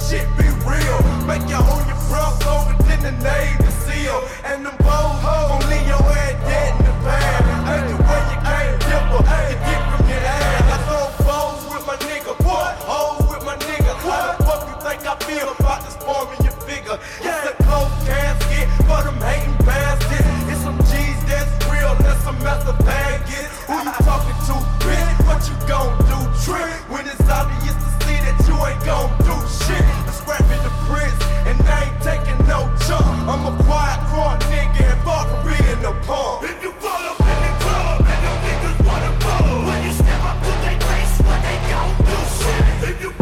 shit be real. Make you own your bronc longer than the Navy SEAL. And them bold hoes gon' leave your head dead in the bag. Ain't the way you can't dip her, you dip from your ass. I throw foes with my nigga, what? Hoes with my nigga. How the fuck you think I feel about this forming your figure? It's a close casket for them hating bastards. It's some G's that's real, that's some method baggage. Who you talking to, bitch? What you gon' do, trick? When it's obvious to see that you ain't gon' do shit. I'm scrapping the prince, and I ain't taking no chunk. I'm a quiet, core nigga, and far from being a punk. If you pull up in the club and them niggas wanna pull, when you step up to their face, what they gon' do shit? If you